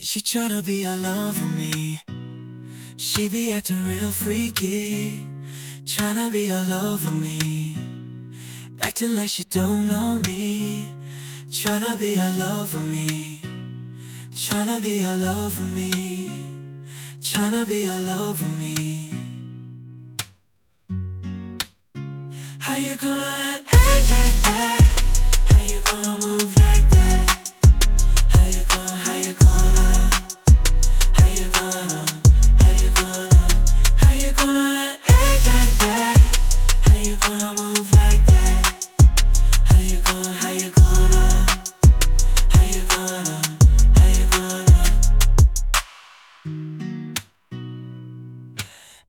She tryna be all over me. She be acting real freaky, tryna be all over me, acting like she don't know me. Tryna be all over me, tryna be all over me, tryna be all over me. How you gonna